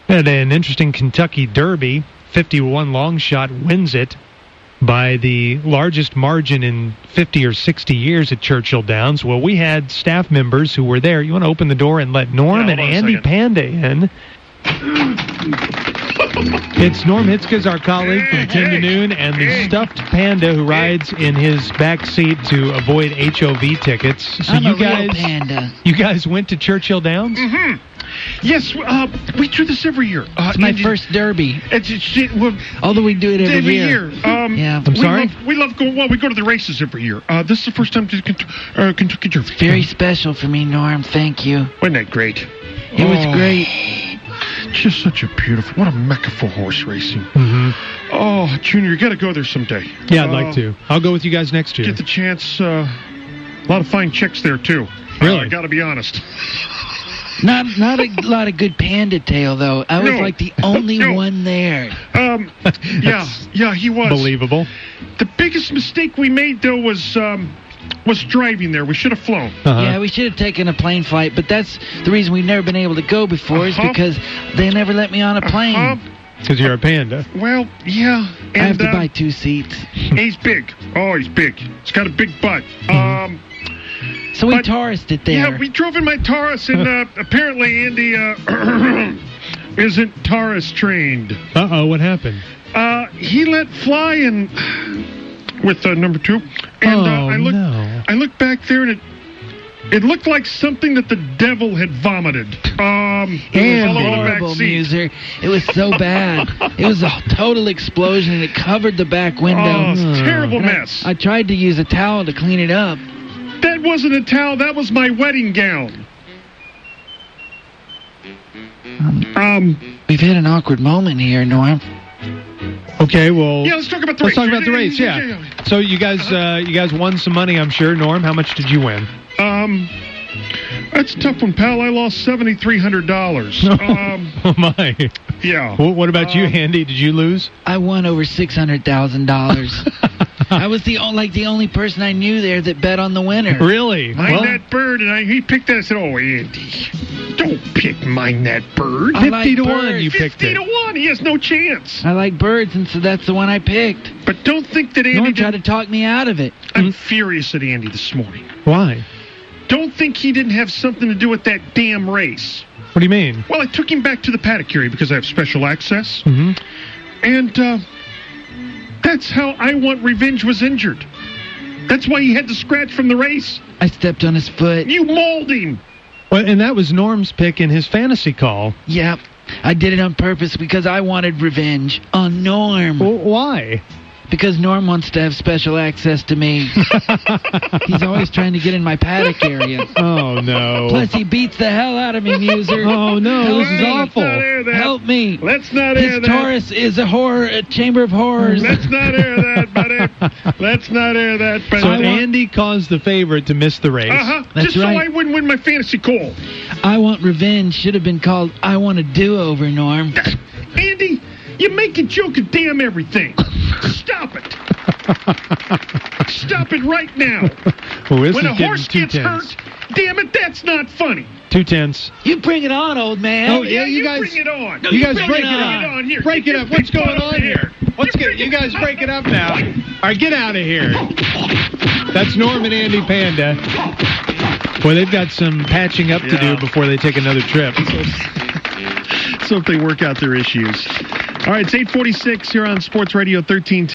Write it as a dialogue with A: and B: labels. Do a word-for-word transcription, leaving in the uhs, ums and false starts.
A: And an interesting Kentucky Derby. fifty-one long shot wins it by the largest margin in fifty or sixty years at Churchill Downs. Well, we had staff members who were there. You want to open the door and let Norm
B: yeah,
A: and Andy Panda in? It's Norm Hitzka's our colleague from ten to noon, and the stuffed panda who rides in his back seat to avoid H O V tickets. So
C: I'm
A: you
C: a
A: guys,
C: real panda.
A: You guys went to Churchill Downs?
B: Mm-hmm. Yes, uh, we do this every year. Uh,
C: It's my
B: Andy,
C: first Derby.
B: It's, it's, it, well,
C: Although we do it every,
B: every
C: year.
B: year. Um,
C: yeah.
A: I'm
B: we
A: sorry?
B: Love, we love going. Well, we go to the races every year. Uh, this is the first time to Kentucky, uh, Kentucky Derby.
C: Very special for me, Norm. Thank you.
B: Wasn't that great?
C: It was
B: Oh,
C: great.
B: Just such a beautiful. What a mecca for horse racing.
A: Mm-hmm.
B: Oh, Junior, you got to go there someday.
A: Yeah, I'd
B: Uh,
A: like to. I'll go with you guys next year.
B: Get the chance. Uh, a lot of fine chicks there too.
A: Really?
B: Uh, I got to be honest.
C: Not not a lot of good panda tail, though. I was
B: No.
C: like the only
B: No.
C: one there.
B: Um, yeah, yeah, he was.
A: Believable.
B: The biggest mistake we made though was um, was driving there. We should have flown.
A: Uh-huh.
C: Yeah, we should have taken a plane flight, but that's the reason we've never been able to go before is
B: Uh-huh.
C: because they never let me on a plane.
B: Uh-huh.
A: Because you're a panda.
B: Well, yeah. And,
C: I have to
B: uh,
C: buy two seats.
B: He's big. Oh, he's big. He's got a big butt. Um,
C: So we
B: but-
C: Taurused it there.
B: yeah, we drove in my Taurus, and uh, apparently Andy uh, isn't Taurus trained.
A: Uh-oh, what happened?
B: Uh, he let fly and with uh, number two, and
A: Oh,
B: uh, I looked.
A: no.
B: I looked back there, and it it looked like something that the devil had vomited. Um, it was all over the back
C: Horrible,
B: seat.
C: Muser. It was so bad. It was a total explosion, and it covered the back window.
B: Oh, it's a terrible
C: And I-
B: mess.
C: I, tried to use a towel to clean it up.
B: That wasn't a towel. That was my wedding gown. Um,
C: We've had an awkward moment here, Norm.
A: Okay, well,
B: yeah, let's talk about the
A: let's
B: race.
A: talk about the race. Yeah. So you guys, uh, you guys won some money, I'm sure. Norm, how much did you win?
B: Um, that's a tough one, pal. I lost seventy-three hundred dollars. Um,
A: Oh my.
B: yeah.
A: Well, what about you,
B: Um,
A: Andy? Did you lose?
C: I won over six hundred thousand dollars. I was the o- like the only person I knew there that bet on the winner.
A: Really?
B: Mind
A: Well,
B: that bird, and I, he picked that. I said, "Oh, Andy, don't pick mind that bird.
C: I like
A: fifty to one,
C: birds.
A: you picked
B: Fifty
A: it.
B: to one. He has no chance."
C: I like birds, and so that's the one I picked.
B: But don't think that Andy.
C: Norm tried to
B: didn't-
C: talk me out of it.
B: I'm furious at Andy this morning.
A: Why?
B: Don't think he didn't have something to do with that damn race.
A: What do you mean?
B: Well, I took him back to the paddock area because I have special access,
A: Mm-hmm.
B: and uh, that's how I Want Revenge was injured. That's why he had to scratch from the race.
C: I stepped on his foot.
B: You mauled him.
A: Well, and that was Norm's pick in his fantasy call.
C: Yep. I did it on purpose because I wanted revenge on Norm.
A: Well, why?
C: Because Norm wants to have special access to me. He's always trying to get in my paddock area.
A: Oh, no.
C: Plus, he beats the hell out of me, Muser.
A: Oh, no,
C: Help
A: this is
C: me.
A: awful.
B: Let's not air that.
C: Help me.
B: Let's not air
C: His
B: that.
C: Taurus is a horror, a chamber of horrors.
B: Let's not air that, buddy. Let's not air that, buddy.
A: So Andy caused the favorite to miss the race.
B: Uh-huh.
C: That's
B: Just so
C: right.
B: I wouldn't win my fantasy call.
C: I Want Revenge should have been called I Want a Do-Over, Norm.
B: Andy, you make a joke of damn everything. Stop it. Stop it right now.
A: Well, this
B: When
A: is
B: a
A: getting
B: horse
A: too
B: gets
A: tense.
B: hurt, damn it, that's not funny.
A: Too tense.
C: You bring it on, old man.
A: Oh,
B: Yeah,
A: you
B: you
A: guys-
B: bring it on.
C: No,
A: You
C: you
A: guys
C: bring
A: break
C: it
A: it
C: on.
A: up.
B: on here.
A: Break
B: Get
A: it
B: your
A: up. What's
B: big
A: going
B: butt
A: on
B: over
A: here?
B: here.
A: What's
B: You
A: good?
B: bring
A: You
B: it
A: guys
B: up.
A: break it up now. All right, get out of here. That's Norm and Andy Panda. Boy, they've got some patching up to
B: Yeah.
A: do before they take another trip.
B: So if they work out their issues. All right, it's eight forty-six here on Sports Radio thirteen ten.